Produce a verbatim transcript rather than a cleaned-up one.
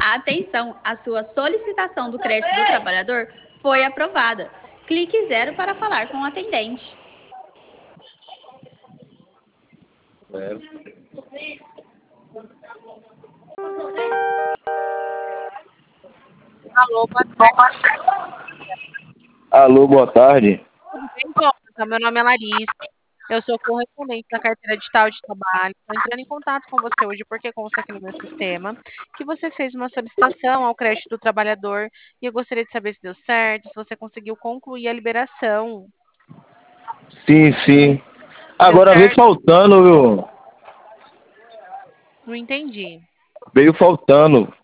Atenção, a sua solicitação do crédito do trabalhador foi aprovada. Clique zero para falar com o atendente. Alô, boa tarde. Alô, boa tarde. Tudo bem, Jonathan? Meu nome é Larissa. Eu sou correspondente da carteira digital de trabalho. Estou entrando em contato com você hoje porque consta aqui no meu sistema que você fez uma solicitação ao crédito do trabalhador e eu gostaria de saber se deu certo, se você conseguiu concluir a liberação. Sim, sim. Deu Agora veio certo? faltando, viu? Não entendi. Veio faltando.